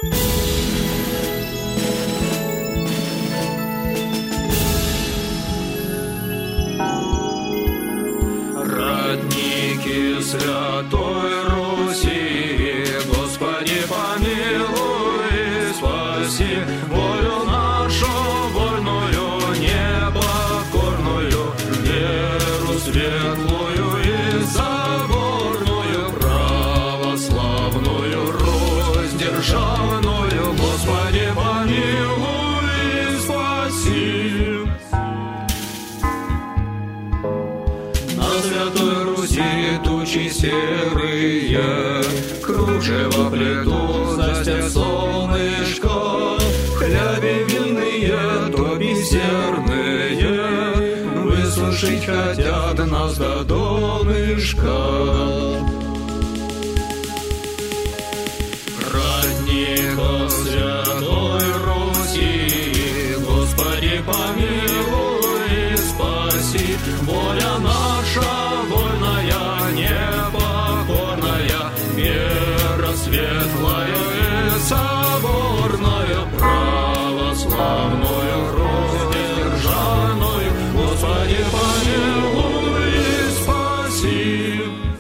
Родники Святой Руси, Господи, помилуй и спаси волю нашу вольную, непокорную, веру светлую и соборную, православную Русь державную. Господи, помилуй и спаси. На Святой Руси тучи серые, кружева плетут, застят солнышко, хляби винные, топи серные, высушить хотят нас до донышка. Родников Святой Руси, Господи, помилуй и спаси, воля наша вольная, непокорная, вера светлая и соборная, православную Русь державную. Господи, помилуй и спаси.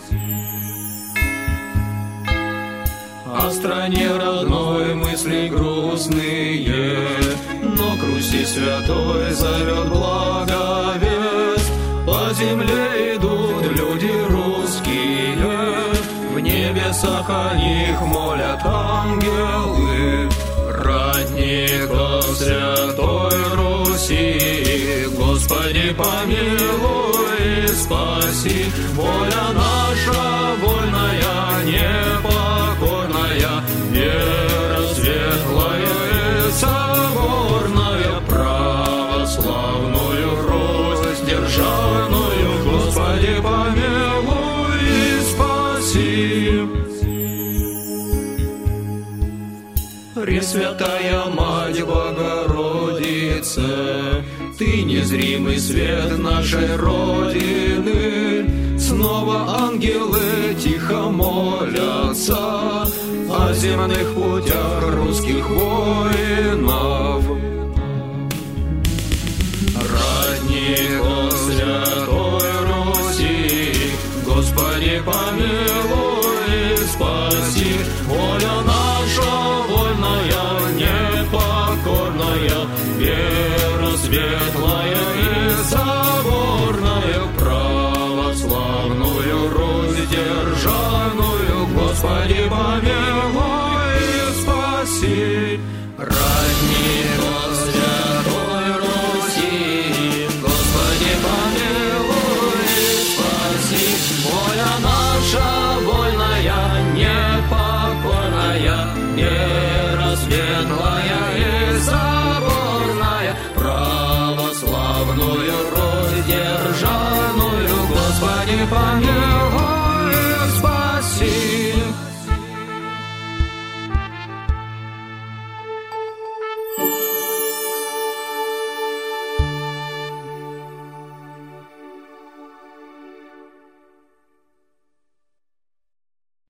О стране родной мысли грустные, но к Руси святой зовет благовесть. По земле идут люди русские, в небесах о них молят ангелы. Родников Святой Руси, Господи, помилуй и спаси, воля наша вольная, непокорная, вера светлая и соборная, православную Русь державную. Господи, помилуй и спаси. Пресвятая Мать Богородица, Ты незримый свет нашей Родины. Снова ангелы тихо молятся о земных путях русских воинов. Родников Святой Руси, Господи, помилуй и спаси, воля наша вольная, непокорная, вера светлая и соборная, православную Русь державную. Господи, помилуй и спаси. Родников Святой Руси, Господи, помилуй и спаси, воля наша вольная, непокорная, вера светлая и соборная, православную Русь державную. Господи, помилуй.